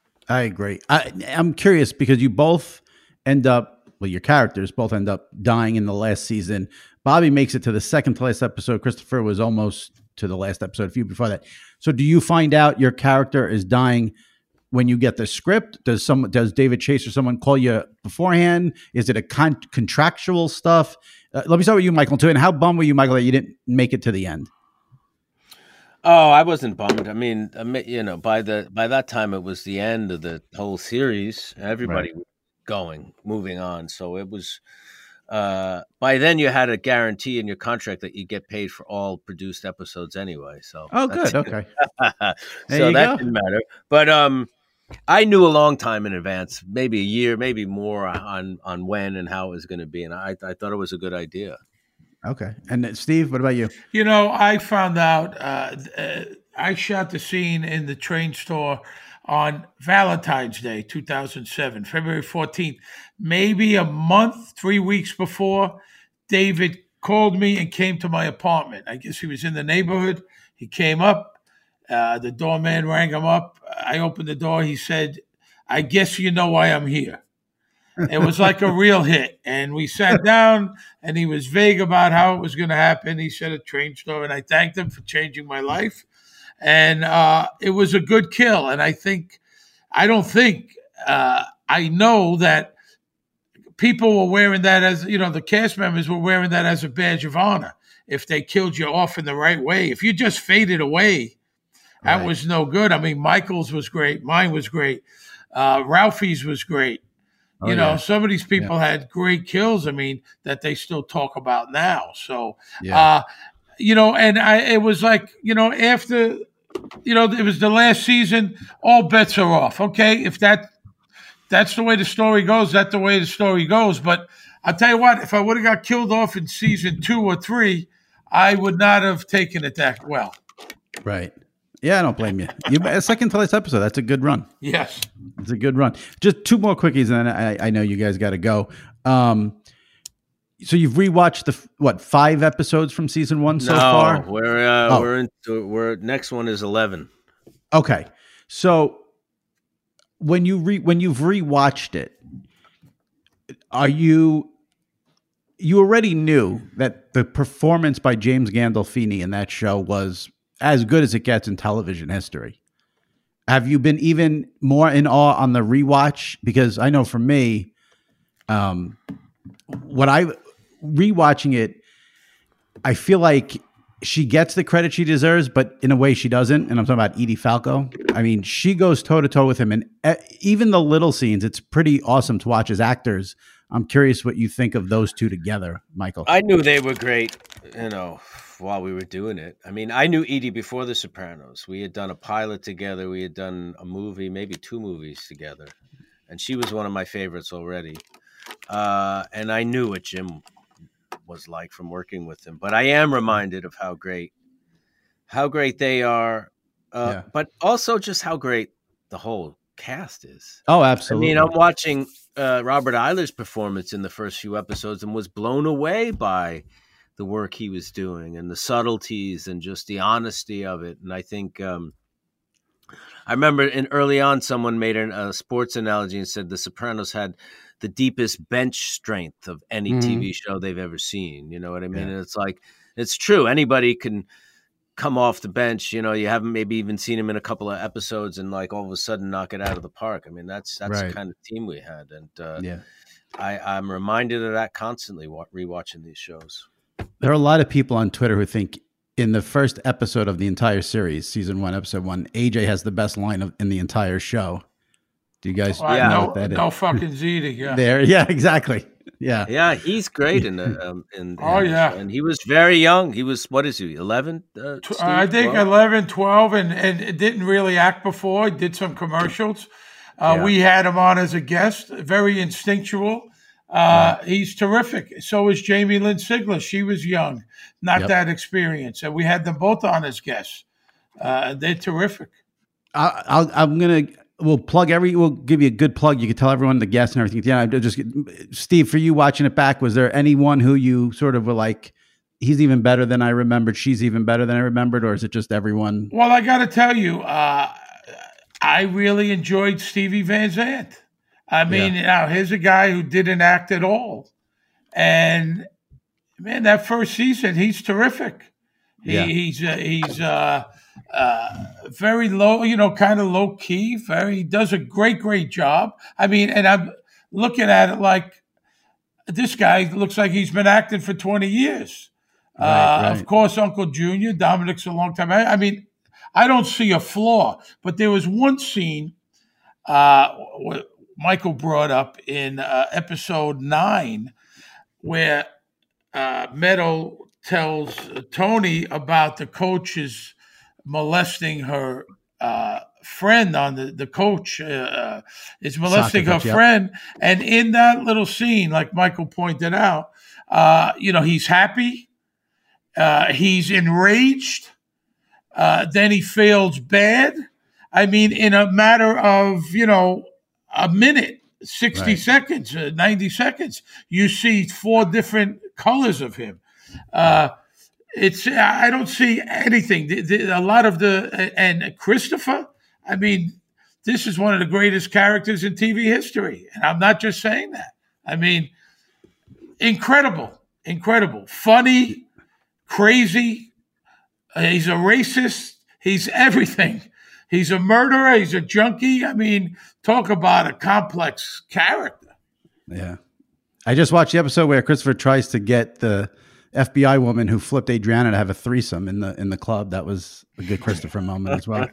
I agree. I, I'm curious because you both end up, well, your characters both end up dying in the last season. Bobby makes it to the second to last episode. Christopher was almost to the last episode, a few before that. So do you find out your character is dying when you get the script? Does some does David Chase or someone call you beforehand? Is it a con- contractual stuff? Uh, let me start with you, Michael, too. And how bummed were you, Michael, that you didn't make it to the end? Oh, I wasn't bummed. I mean, you know, by the by that time it was the end of the whole series. Everybody right. was going, moving on. So it was. Uh, by then, you had a guarantee in your contract that you get paid for all produced episodes anyway. So oh, good, okay. so that go. didn't matter. But um. I knew a long time in advance, maybe a year, maybe more on, on when and how it was going to be. And I, I thought it was a good idea. Okay. And Steve, what about you? You know, I found out, uh, uh, I shot the scene in the train store on Valentine's Day, two thousand seven, February fourteenth, maybe a month, three weeks before. David called me and came to my apartment. I guess he was in the neighborhood. He came up. Uh, the doorman rang him up. I opened the door. He said, I guess you know why I'm here. It was like a real hit. And we sat down, and he was vague about how it was going to happen. He said a train store, and I thanked him for changing my life. And uh, it was a good kill. And I think, I don't think, uh, I know that people were wearing that as, you know, the cast members were wearing that as a badge of honor if they killed you off in the right way. If you just faded away, that right. was no good. I mean, Michael's was great. Mine was great. Uh, Ralphie's was great. Oh, you know, yeah. some of these people yeah. had great kills, I mean, that they still talk about now. So, yeah. uh, you know, and I, it was like, you know, after, you know, it was the last season, all bets are off. Okay, if that that's the way the story goes, that's the way the story goes. But I'll tell you what, if I would have got killed off in season two or three, I would not have taken it that well. Right. Yeah, I don't blame you. You second to last episode. That's a good run. Yes, it's a good run. Just two more quickies, and then I, I know you guys got to go. Um, so you've rewatched the what five episodes from season one so no, far? We're uh, oh. we're into we're next one is eleven. Okay, so when you re when you've rewatched it, are you you already knew that the performance by James Gandolfini in that show was as good as it gets in television history. Have you been even more in awe on the rewatch? Because I know for me, um, what I rewatching it, I feel like she gets the credit she deserves, but in a way she doesn't. And I'm talking about Edie Falco. I mean, she goes toe to toe with him, and even the little scenes, it's pretty awesome to watch as actors. I'm curious what you think of those two together, Michael. I knew they were great, you know, while we were doing it. I mean, I knew Edie before The Sopranos. We had done a pilot together. We had done a movie, maybe two movies together. And she was one of my favorites already. Uh, and I knew what Jim was like from working with him. But I am reminded of how great, how great they are. Uh, yeah. But also just how great the whole cast is. Oh, absolutely. I mean, I'm watching uh, Robert Eiler's performance in the first few episodes and was blown away by the work he was doing and the subtleties and just the honesty of it. And I think um, I remember in early on, someone made an, a sports analogy and said The Sopranos had the deepest bench strength of any mm-hmm. T V show they've ever seen. You know what I mean? Yeah. And it's like, it's true. Anybody can come off the bench. You know, you haven't maybe even seen him in a couple of episodes and like all of a sudden knock it out of the park. I mean, that's, that's right. the kind of team we had. And uh, yeah, I, I'm reminded of that constantly rewatching these shows. There are a lot of people on Twitter who think in the first episode of the entire series, season one, episode one, A J has the best line of, in the entire show. Do you guys well, know no, what that no is? fucking Ziti, yeah. There, yeah, exactly. Yeah. Yeah, he's great in the um in Oh in yeah. The and he was very young. He was, what is he, eleven? Uh, Steve, I think twelve? eleven, twelve, and and didn't really act before. He did some commercials. Uh, Yeah. We had him on as a guest, very instinctual. Uh, Right. He's terrific. So is Jamie Lynn Sigler. She was young, not Yep. that experienced. And we had them both on as guests. Uh, they're terrific. I, I'll, I'm gonna. We'll plug every. We'll give you a good plug. You can tell everyone the guests and everything. Yeah, I just Steve, for you watching it back, was there anyone who you sort of were like, he's even better than I remembered, she's even better than I remembered, or is it just everyone? Well, I got to tell you, uh, I really enjoyed Stevie Van Zandt. I mean, Yeah. now here's a guy who didn't act at all, and man, that first season, he's terrific. He, Yeah. He's uh, he's uh, uh, very low, you know, kind of low key. Very he does a great, great job. I mean, and I'm looking at it like this guy looks like he's been acting for twenty years. Right, uh, right. Of course, Uncle Junior, Dominic's a long time. I, I mean, I don't see a flaw, but there was one scene uh, what Michael brought up in uh, episode nine where uh, Meadow tells Tony about the coach's molesting her uh, friend on the, the coach uh, is molesting Soccer her coach, yep. friend. And in that little scene, like Michael pointed out, uh, you know, he's happy. Uh, he's enraged. Uh, then he feels bad. I mean, in a matter of, you know, a minute, sixty Right. seconds, uh, ninety seconds, you see four different colors of him. Uh, it's I don't see anything. The, the, a lot of the and Christopher. I mean, this is one of the greatest characters in T V history, and I'm not just saying that. I mean, incredible, incredible, funny, crazy. Uh, he's a racist. He's everything. He's a murderer. He's a junkie. I mean, talk about a complex character. Yeah. I just watched the episode where Christopher tries to get the F B I woman who flipped Adriana to have a threesome in the in the club. That was a good Christopher moment as well.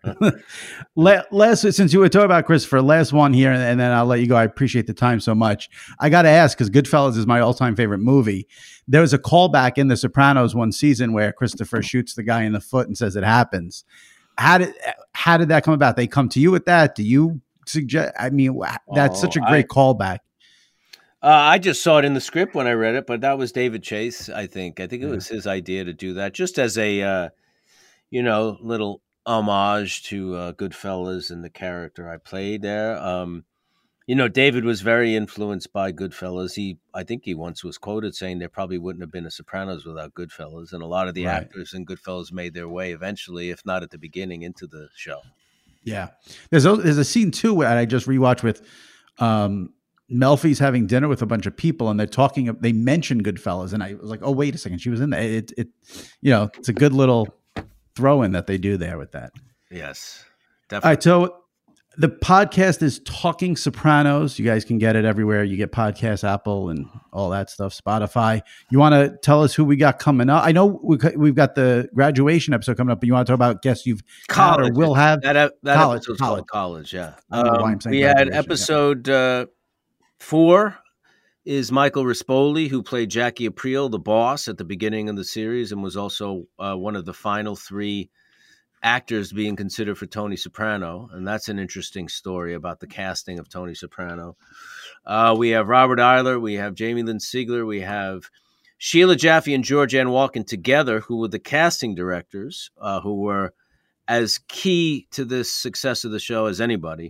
La- last, since you were talking about Christopher, last one here, and then I'll let you go. I appreciate the time so much. I got to ask, because Goodfellas is my all-time favorite movie. There was a callback in The Sopranos one season where Christopher shoots the guy in the foot and says it happens. How did how did that come about? They come to you with that? Do you suggest? I mean, that's Oh, such a great I- callback. Uh, I just saw it in the script when I read it, but that was David Chase, I think. I think it was his idea to do that, just as a, uh, you know, little homage to uh, Goodfellas and the character I played there. Um, you know, David was very influenced by Goodfellas. He, I think he once was quoted saying there probably wouldn't have been a Sopranos without Goodfellas, and a lot of the Right. actors in Goodfellas made their way eventually, if not at the beginning, into the show. Yeah, there's a, there's a scene too where I just rewatched with um, Melfi's having dinner with a bunch of people, and they're talking. They mention Goodfellas, and I was like, "Oh, wait a second, she was in there." It, it, you know, it's a good little throw in that they do there with that. Yes, definitely. All right, so the podcast is Talking Sopranos. You guys can get it everywhere. You get podcasts, Apple, and all that stuff. Spotify. You want to tell us who we got coming up? I know we, we've got the graduation episode coming up, but you want to talk about guests you've college. Had or will have that. That college, episode's college. called college. Yeah, I don't know why I'm um, saying we had graduation, episode. Yeah. Uh, Four is Michael Rispoli, who played Jackie Aprile, the boss, at the beginning of the series, and was also uh, one of the final three actors being considered for Tony Soprano. And that's an interesting story about the casting of Tony Soprano. Uh, we have Robert Eiler, we have Jamie Lynn Sigler, we have Sheila Jaffe and Georgianne Walken together, who were the casting directors, uh, who were as key to the success of the show as anybody.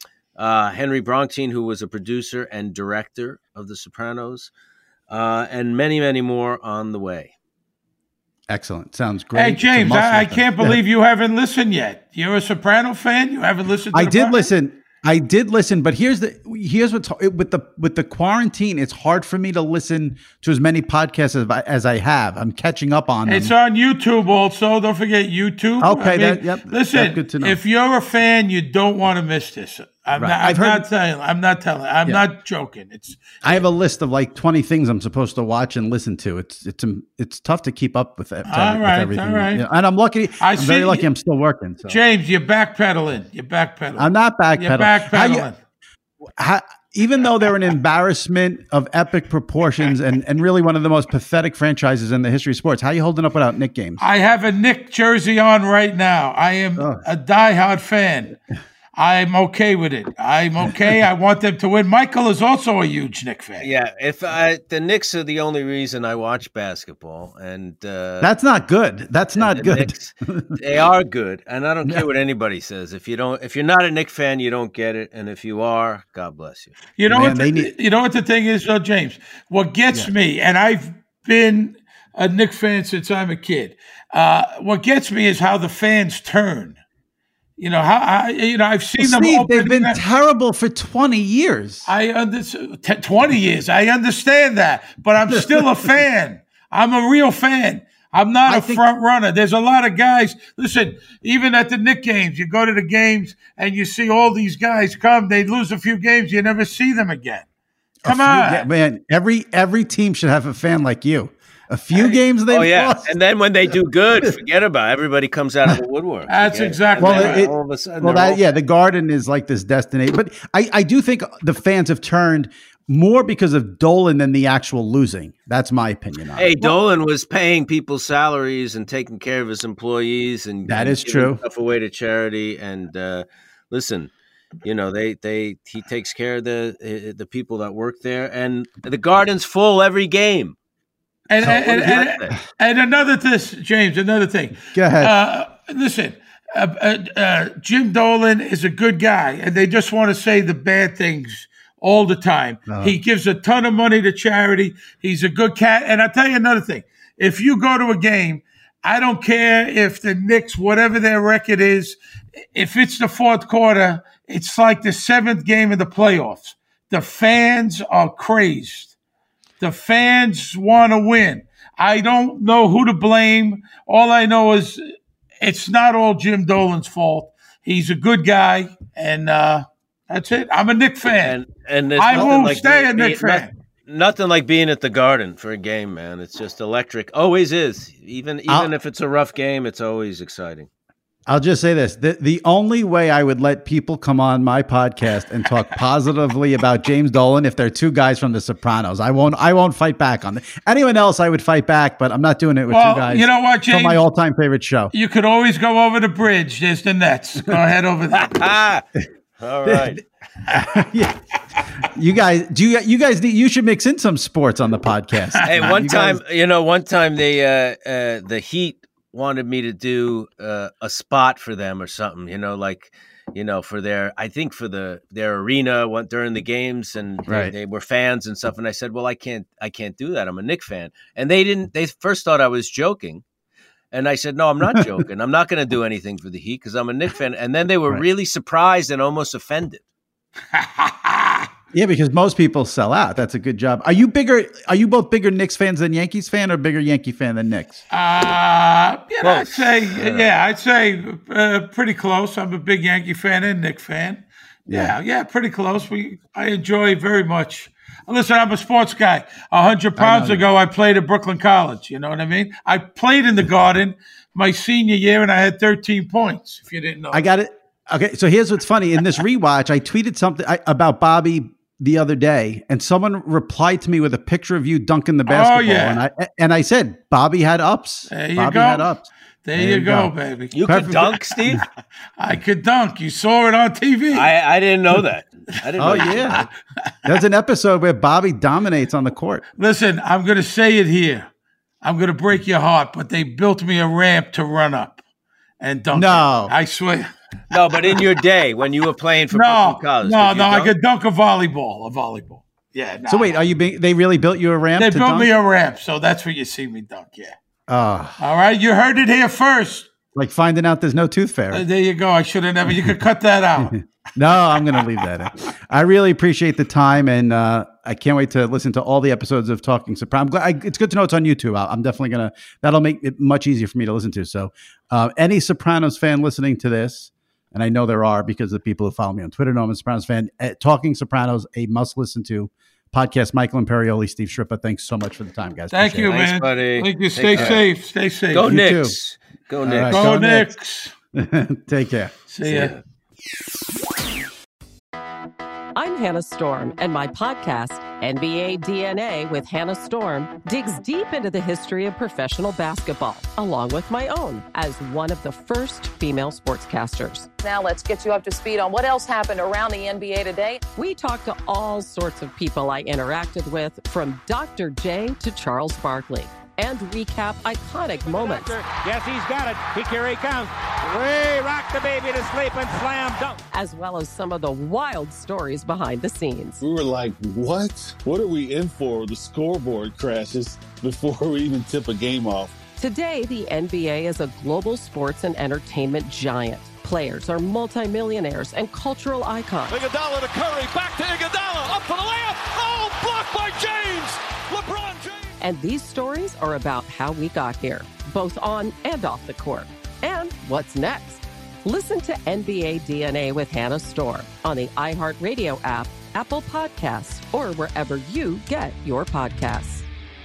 Uh, Henry Bronstein, who was a producer and director of The Sopranos, uh, and many, many more on the way. Excellent. Sounds great. Hey, James, I, I can't believe you haven't listened yet. You're a Soprano fan? You haven't listened to I the did podcast? listen. I did listen, but here's the here's what's with the with the quarantine. It's hard for me to listen to as many podcasts as I, as I have. I'm catching up on them. It's on YouTube also. Don't forget YouTube. Okay, I mean, that, yep, listen, that's good to know. If you're a fan, you don't want to miss this. I'm Right. not. I'm I've heard- not telling. I'm not telling. I'm Yeah. not joking. It's. I have a list of like twenty things I'm supposed to watch and listen to. It's it's it's tough to keep up with, it, All with right, everything. all right. Yeah, and I'm lucky. I I'm very see- lucky. I'm still working. So. James, you're backpedaling. You're backpedaling. I'm not backpedaling. You're How you- backpedaling. How, even though they're an embarrassment of epic proportions and, and really one of the most pathetic franchises in the history of sports, how are you holding up without Knick games? I have a Nick jersey on right now. I am Oh. a diehard fan. I'm okay with it. I'm okay. I want them to win. Michael is also a huge Knick fan. Yeah, if I, the Knicks are the only reason I watch basketball, and uh, That's not good. That's not the good. Knicks, they are good, and I don't care what anybody says. If you don't, if you're not a Knicks fan, you don't get it, and if you are, God bless you. You know Man, what? they The, need- you know what the thing is, though, James. What gets Yeah. me, and I've been a Knick fan since I'm a kid. Uh, what gets me is how the fans turn. You know how I, you know I've seen them. Steve, open they've been that- terrible for twenty years. I understand. twenty years. I understand that, but I'm still a fan. I'm a real fan. I'm not I a think- front runner. There's a lot of guys. Listen, even at the Knick games, you go to the games and you see all these guys come. They lose a few games, you never see them again. Come A few on, ga- man. Every every team should have a fan like you. A few games they've Oh yeah, lost. and then when they do good, forget about it. Everybody comes out of the woodwork. That's Forget it. exactly And Well, then it- all of a sudden well, they're that, all- yeah, the Garden is like this destination, but I, I do think the fans have turned more because of Dolan than the actual losing. That's my opinion on Hey, it. Dolan was paying people's salaries and taking care of his employees, and That and is giving true. Stuff away to charity, and uh, listen, you know they they he takes care of the uh, the people that work there, and the Garden's full every game. and So and, what does and, that and, say? and another this, James. Another thing. Go ahead. Uh, listen, uh, uh, uh, Jim Dolan is a good guy, and they just want to say the bad things all the time. Uh-huh. He gives a ton of money to charity. He's a good cat. And I'll tell you another thing. If you go to a game, I don't care if the Knicks, whatever their record is, if it's the fourth quarter, it's like the seventh game of the playoffs. The fans are crazed. The fans want to win. I don't know who to blame. All I know is it's not all Jim Dolan's fault. He's a good guy, and uh, that's it. I'm a Knick fan. And and there's I nothing will like stay being- a Knick being- fan. not- Nothing like being at the Garden for a game, man. It's just electric. Always is. Even even I'll- if it's a rough game, it's always exciting. I'll just say this. The, the only way I would let people come on my podcast and talk positively about James Dolan if they're two guys from The Sopranos. I won't I won't fight back on it. Anyone else I would fight back, but I'm not doing it with Well, two guys. you know what, from my James? all-time favorite show. You could always go over the bridge. There's the Nets. Go ahead over there. Ah, all right. Yeah. You guys, do you you guys need you should mix in some sports on the podcast. Hey, Uh, one you time, guys- you know, one time they uh, uh, the Heat wanted me to do uh, a spot for them or something. You know, like you know, for their I think for the their arena went during the games, and they, Right. they were fans and stuff. And I said, well, I can't I can't do that. I'm a Knick fan, and they didn't. They first thought I was joking. And I said, no, I'm not joking. I'm not going to do anything for the Heat because I'm a Knick fan. And then they were Right. really surprised and almost offended. Yeah, because most people sell out. That's a good job. Are you bigger? Are you both bigger Knicks fans than Yankees fan, or bigger Yankee fan than Knicks? Uh, yeah, well, I'd say, yeah, I'd say uh, pretty close. I'm a big Yankee fan and Knicks fan. Yeah, yeah, yeah, pretty close. We, I enjoy very much. Listen, I'm a sports guy. A hundred pounds I ago, I played at Brooklyn College. You know what I mean? I played in the Garden my senior year, and I had thirteen points. If you didn't know, I got it. Okay, so here's what's funny. In this rewatch, I tweeted something I, about Bobby the other day, and someone replied to me with a picture of you dunking the basketball. Oh, yeah. And I and I said, Bobby had ups. There you Bobby go. had ups. There, there you go, go, baby. You Perfect. Could dunk, Steve? I could dunk. You saw it on T V. I, I didn't know that. I didn't oh, know yeah. There's an episode where Bobby dominates on the court. Listen, I'm going to say it here. I'm going to break your heart, but they built me a ramp to run up and dunk. No. It. I swear. No, but in your day when you were playing for no, Brooklyn College. No, no, dunk? I could dunk a volleyball, a volleyball. Yeah. No, so wait, are you being, they really built you a ramp? They to built dunk? me a ramp, so that's where you see me dunk, yeah. Oh. All right, you heard it here first. Like finding out there's no tooth fairy. Uh, there you go. I should have never, you could cut that out. No, I'm going to leave that in. I really appreciate the time, and uh, I can't wait to listen to all the episodes of Talking Sopranos. I'm glad, I, it's good to know it's on YouTube. I'll, I'm definitely going to, that'll make it much easier for me to listen to. So uh, any Sopranos fan listening to this, and I know there are because of the people who follow me on Twitter know I'm a Sopranos fan, uh, Talking Sopranos, a must listen to podcast. Michael Imperioli, Steve Shrippa, thanks so much for the time, guys. Thank appreciate you, it. man. Thanks, buddy. Thank you. Stay Take safe. Care. Stay safe. Go you Knicks. Too. Go Knicks. Right, go, go Knicks. Knicks. Take care. See, See ya. ya. I'm Hannah Storm, and my podcast, N B A D N A with Hannah Storm, digs deep into the history of professional basketball, along with my own, as one of the first female sportscasters. Now let's get you up to speed on what else happened around the N B A today. We talked to all sorts of people I interacted with, from Doctor J to Charles Barkley, and recap iconic moments. Yes, he's got it. He, here he comes. Way rock the baby to sleep and slam dunk. As well as some of the wild stories behind the scenes. We were like, what? What are we in for? The scoreboard crashes before we even tip a game off. Today, the N B A is a global sports and entertainment giant. Players are multimillionaires and cultural icons. Iguodala to Curry, back to Iguodala, up for the layup. Oh, blocked by James. LeBron James. And these stories are about how we got here, both on and off the court. And what's next? Listen to N B A D N A with Hannah Storm on the iHeartRadio app, Apple Podcasts, or wherever you get your podcasts.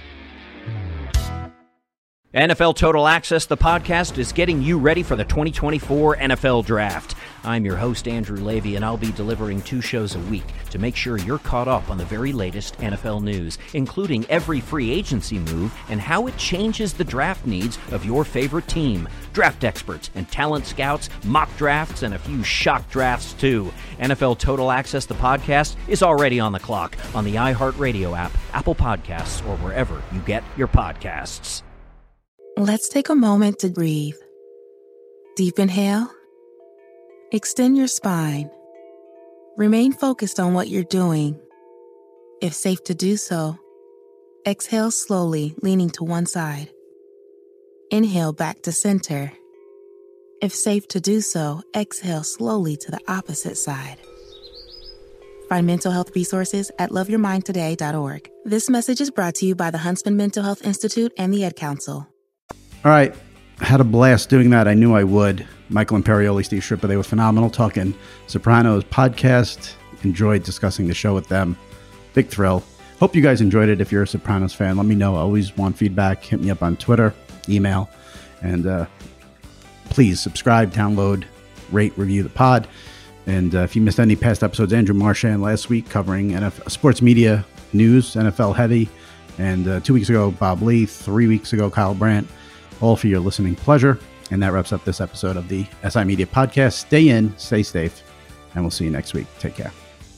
N F L Total Access, the podcast, is getting you ready for the twenty twenty-four N F L Draft. I'm your host, Andrew Levy, and I'll be delivering two shows a week to make sure you're caught up on the very latest N F L news, including every free agency move and how it changes the draft needs of your favorite team. Draft experts and talent scouts, mock drafts, and a few shock drafts, too. N F L Total Access, the podcast, is already on the clock on the iHeartRadio app, Apple Podcasts, or wherever you get your podcasts. Let's take a moment to breathe. Deep inhale. Extend your spine. Remain focused on what you're doing. If safe to do so, exhale slowly, leaning to one side. Inhale back to center. If safe to do so, exhale slowly to the opposite side. Find mental health resources at love your mind today dot org. This message is brought to you by the Huntsman Mental Health Institute and the Ad Council. All right. Had a blast doing that. I knew I would. Michael Imperioli, Steve Shrippa, they were phenomenal talking Sopranos podcast. Enjoyed discussing the show with them. Big thrill. Hope you guys enjoyed it. If you're a Sopranos fan, let me know. I always want feedback. Hit me up on Twitter, email, and uh, please subscribe, download, rate, review the pod. And uh, if you missed any past episodes, Andrew Marchand last week covering N F L sports media news, N F L heavy. And uh, two weeks ago, Bob Lee. Three weeks ago, Kyle Brandt. All for your listening pleasure. And that wraps up this episode of the S I Media Podcast. Stay in, stay safe, and we'll see you next week. Take care.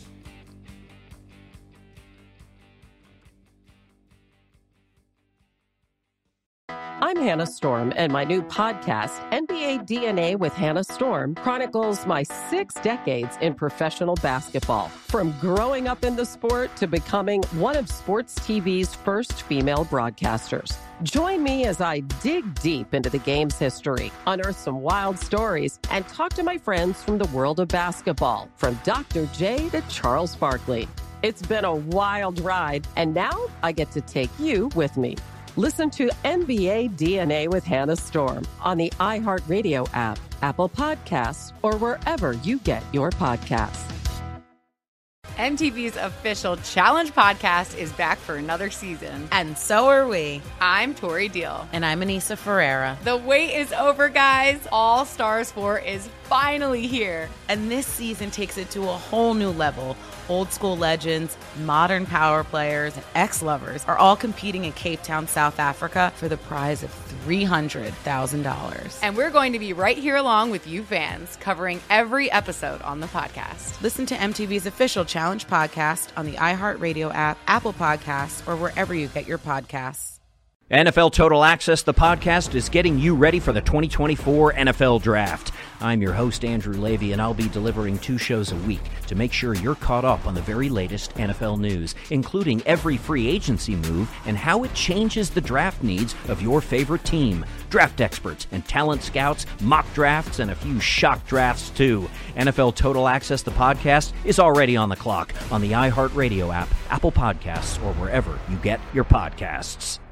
I'm Hannah Storm, and my new podcast, N B A D N A with Hannah Storm, chronicles my six decades in professional basketball. From growing up in the sport to becoming one of sports T V's first female broadcasters. Join me as I dig deep into the game's history, unearth some wild stories, and talk to my friends from the world of basketball, from Doctor J to Charles Barkley. It's been a wild ride, and now I get to take you with me. Listen to N B A D N A with Hannah Storm on the iHeartRadio app, Apple Podcasts, or wherever you get your podcasts. M T V's official Challenge podcast is back for another season. And so are we. I'm Tori Deal. And I'm Anissa Ferreira. The wait is over, guys. All Stars four is finally here. And this season takes it to a whole new level. Old school legends, modern power players, and ex-lovers are all competing in Cape Town, South Africa for the prize of three hundred thousand dollars. And we're going to be right here along with you fans, covering every episode on the podcast. Listen to M T V's official Challenge podcast on the iHeartRadio app, Apple Podcasts, or wherever you get your podcasts. N F L Total Access, the podcast, is getting you ready for the twenty twenty-four N F L Draft. I'm your host, Andrew Levy, and I'll be delivering two shows a week to make sure you're caught up on the very latest N F L news, including every free agency move and how it changes the draft needs of your favorite team. Draft experts and talent scouts, mock drafts, and a few shock drafts, too. N F L Total Access, the podcast, is already on the clock on the iHeartRadio app, Apple Podcasts, or wherever you get your podcasts.